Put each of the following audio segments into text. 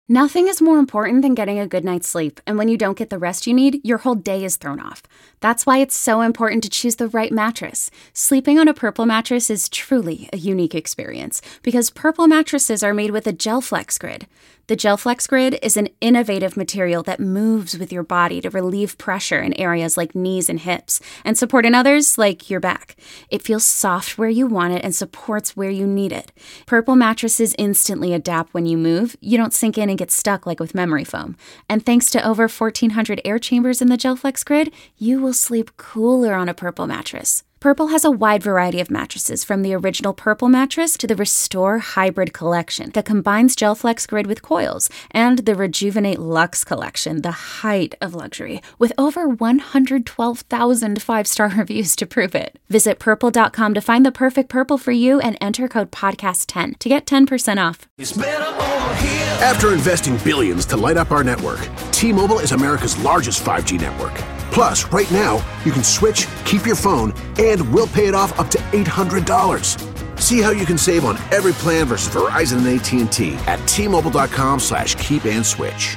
Nothing is more important than getting a good night's sleep, and when you don't get the rest you need, your whole day is thrown off. That's why it's so important to choose the right mattress. Sleeping on a Purple mattress is truly a unique experience, because Purple mattresses are made with a GelFlex Grid. The GelFlex Grid is an innovative material that moves with your body to relieve pressure in areas like knees and hips, and support in others like your back. It feels soft where you want it and supports where you need it. Purple mattresses instantly adapt when you move. You don't sink in and get stuck like with memory foam. And thanks to over 1,400 air chambers in the GelFlex Grid, you will sleep cooler on a Purple mattress. Purple has a wide variety of mattresses, from the original Purple mattress to the Restore Hybrid collection that combines GelFlex Grid with coils, and the Rejuvenate Luxe collection, the height of luxury, with over 112,000 five-star reviews to prove it. Visit purple.com to find the perfect Purple for you and enter code podcast10 to get 10% off. After investing billions to light up our network, T-Mobile is America's largest 5G network. Plus, right now, you can switch, keep your phone, and we'll pay it off up to $800. See how you can save on every plan versus Verizon and AT&T at T-Mobile.com/keep and switch.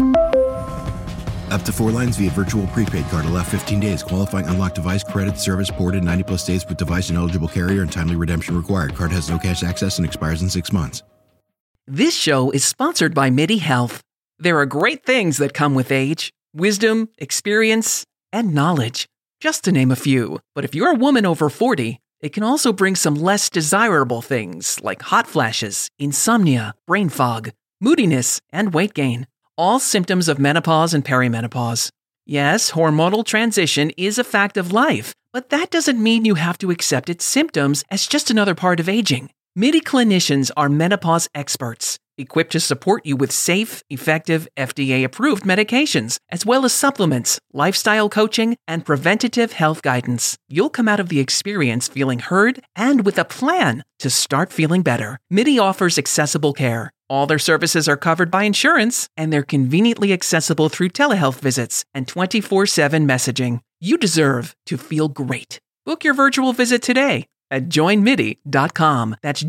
Up to 4 lines via virtual prepaid card. Allow 15 days. Qualifying unlocked device credit service ported 90-plus days with device and eligible carrier and timely redemption required. Card has no cash access and expires in 6 months. This show is sponsored by MIDI Health. There are great things that come with age. Wisdom, experience, and knowledge, just to name a few. But if you're a woman over 40, it can also bring some less desirable things like hot flashes, insomnia, brain fog, moodiness, and weight gain. All symptoms of menopause and perimenopause. Yes, hormonal transition is a fact of life, but that doesn't mean you have to accept its symptoms as just another part of aging. MIDI clinicians are menopause experts, equipped to support you with safe, effective, FDA-approved medications, as well as supplements, lifestyle coaching, and preventative health guidance. You'll come out of the experience feeling heard and with a plan to start feeling better. MIDI offers accessible care. All their services are covered by insurance, and they're conveniently accessible through telehealth visits and 24/7 messaging. You deserve to feel great. Book your virtual visit today at joinmidi.com. That's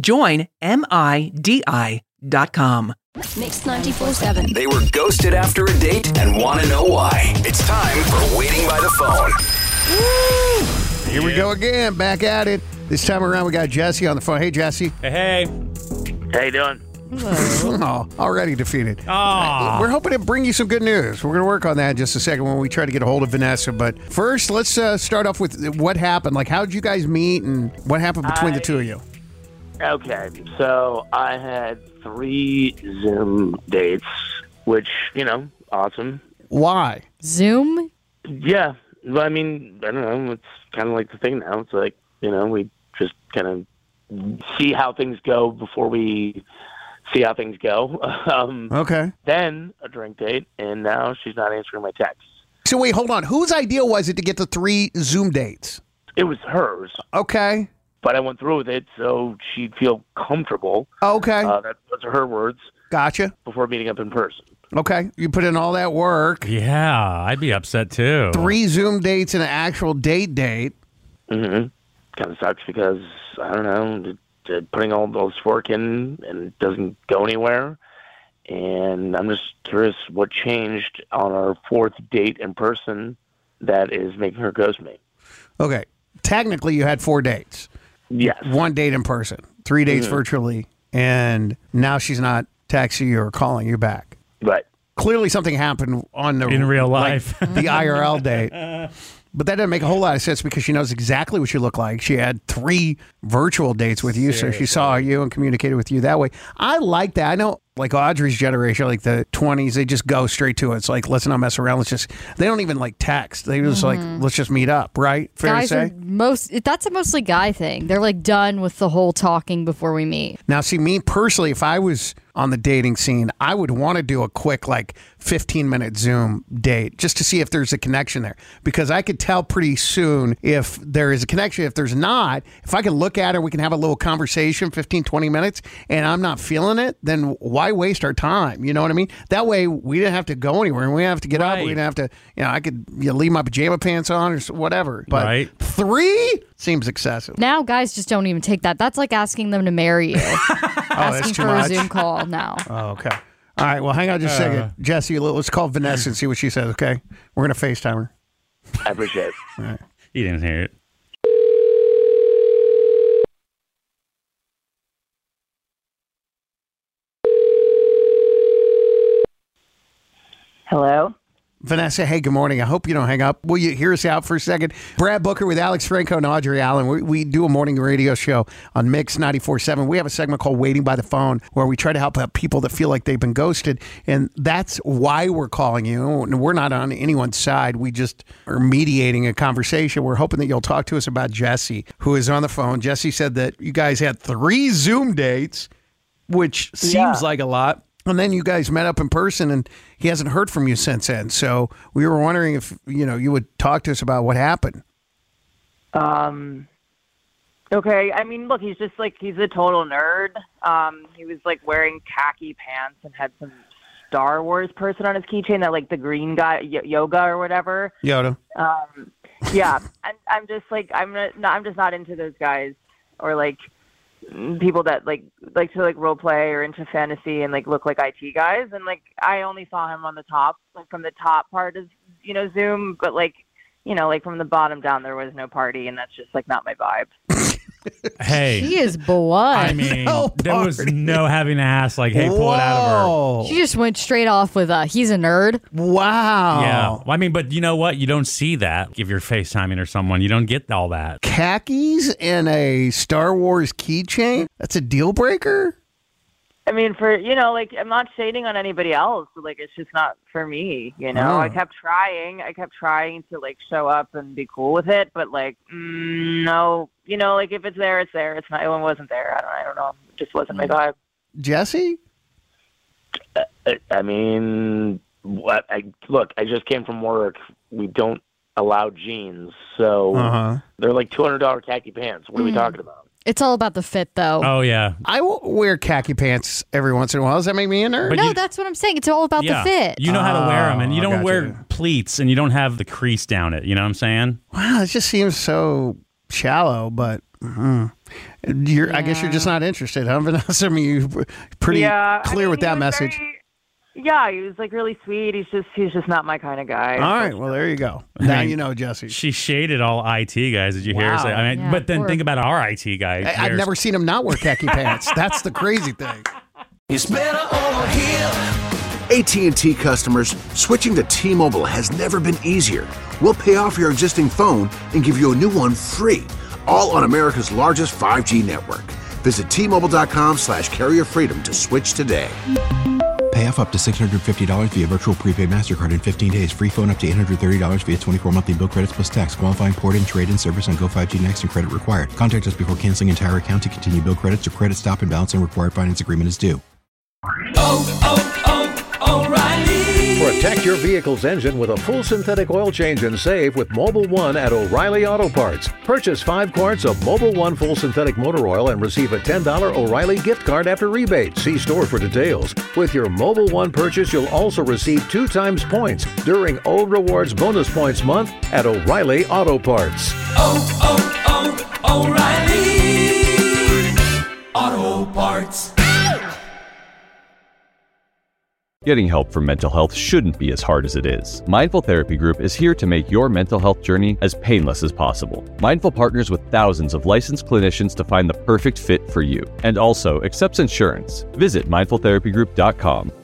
joinmidi.com. Mix 94.7. They were ghosted after a date and want to know why. It's time for Waiting by the Phone. Woo! Here we go again, back at it. This time around, we got Jesse on the phone. Hey, Jesse. Hey. How you doing? Oh, already defeated. Oh. We're hoping to bring you some good news. We're going to work on that in just a second when we try to get a hold of Vanessa. But first, let's start off with what happened. Like, how did you guys meet and what happened between the two of you? Okay, so I had 3 Zoom dates, which, awesome. Why? Zoom? Yeah. Well, I mean, I don't know. It's kind of like the thing now. It's like, we just kind of see how things go before we see how things go. Okay. Then a drink date, and now she's not answering my texts. So wait, hold on. Whose idea was it to get the 3 Zoom dates? It was hers. Okay. But I went through with it so she'd feel comfortable. Okay. Those are her words. Gotcha. Before meeting up in person. Okay. You put in all that work. Yeah, I'd be upset too. 3 Zoom dates and an actual date. Mm-hmm. Kind of sucks because, I don't know, putting all those work in and it doesn't go anywhere. And I'm just curious what changed on our 4th date in person that is making her ghost me. Okay. Technically, you had 4 dates. Yes. 1 date in person, 3 dates virtually, and now she's not texting you or calling you back. Right. Clearly something happened in real life. Like the IRL date. But that doesn't make a whole lot of sense because she knows exactly what you look like. She had 3 virtual dates with you, so she saw you and communicated with you that way. I like that. I know, like Audrey's generation, like the 20s, they just go straight to it. It's like, let's not mess around. They don't even like text. They just like, let's just meet up, right? Fair Guys to say? That's a mostly guy thing. They're like done with the whole talking before we meet. Now, see, me personally, if I was on the dating scene, I would want to do a quick, 15-minute Zoom date just to see if there's a connection there. Because I could tell pretty soon if there is a connection. If there's not, if I can look at her, we can have a little conversation, 15, 20 minutes, and I'm not feeling it, then why waste our time? You know what I mean? That way, we didn't have to go anywhere, and we didn't have to get up. We didn't have to, I could leave my pajama pants on or whatever. But 3 seems excessive. Now, guys just don't even take that. That's like asking them to marry you. Asking that's too for much? a Zoom call now. Oh, okay. All right, well, hang on just a second. Jesse, let's call Vanessa and see what she says, okay? We're going to FaceTime her. I appreciate it. All right. You didn't hear it. Hello? Vanessa, hey, good morning. I hope you don't hang up. Will you hear us out for a second? Brad Booker with Alex Franco and Audrey Allen. We do a morning radio show on Mix 94.7. We have a segment called Waiting by the Phone where we try to help out people that feel like they've been ghosted. And that's why we're calling you. We're not on anyone's side. We just are mediating a conversation. We're hoping that you'll talk to us about Jesse, who is on the phone. Jesse said that you guys had 3 Zoom dates, which seems like a lot. And then you guys met up in person, and he hasn't heard from you since then. So we were wondering if, you would talk to us about what happened. Okay. I mean, look, he's just he's a total nerd. He was wearing khaki pants and had some Star Wars person on his keychain, that the green guy, Yoga or whatever. Yoda. Yeah. And I'm just I'm just not into those guys, or people that like to role play or into fantasy and look like IT guys. And I only saw him on the top, from the top part of Zoom, but from the bottom down there was no party, and that's just not my vibe. Hey, she is blunt. I mean, there was no having to ask hey, pull it out of her. She just went straight off with he's a nerd. Wow. Yeah. Well, I mean, but you know what? You don't see that if you're FaceTiming or someone. You don't get all that. Khakis and a Star Wars keychain? That's a deal breaker? I mean, I'm not shading on anybody else, but it's just not for me, Oh. I kept trying to show up and be cool with it, but no, if it's there, it's there. It's not, it wasn't there. I don't know. It just wasn't my vibe. Jesse? I mean, look, I just came from work. We don't allow jeans, so they're $200 khaki pants. What are we talking about? It's all about the fit, though. Oh, yeah. I will wear khaki pants every once in a while. Does that make me a nerd? No, that's what I'm saying. It's all about the fit. You know how to wear them, and you don't gotcha. wear pleats, and you don't have the crease down it. You know what I'm saying? Wow, it just seems so shallow, but I guess you're just not interested, huh, Vanessa? I mean, you're pretty clear with that message. He was really sweet. He's just not my kind of guy. All right, well, there you go. Now you know, Jesse. She shaded all IT guys. Did you hear her say? I mean, but then think about our IT guy. I've never seen him not wear khaki pants. That's the crazy thing. It's better over here. AT&T customers, switching to T-Mobile has never been easier. We'll pay off your existing phone and give you a new one free, all on America's largest 5G network. Visit T-Mobile.com/carrier freedom to switch today. Pay off up to $650 via virtual prepaid MasterCard in 15 days. Free phone up to $830 via 24 monthly bill credits plus tax. Qualifying port-in, trade-in service on Go 5G Next and credit required. Contact us before canceling entire account to continue bill credits or credit stop and balance and required finance agreement is due. O'Reilly. Protect your vehicle's engine with a full synthetic oil change and save with Mobil 1 at O'Reilly Auto Parts. Purchase 5 quarts of Mobil 1 full synthetic motor oil and receive a $10 O'Reilly gift card after rebate. See store for details. With your Mobil 1 purchase, you'll also receive 2 times points during O Rewards Bonus Points Month at O'Reilly Auto Parts. O'Reilly Auto Parts. Getting help for mental health shouldn't be as hard as it is. Mindful Therapy Group is here to make your mental health journey as painless as possible. Mindful partners with thousands of licensed clinicians to find the perfect fit for you, and also accepts insurance. Visit mindfultherapygroup.com.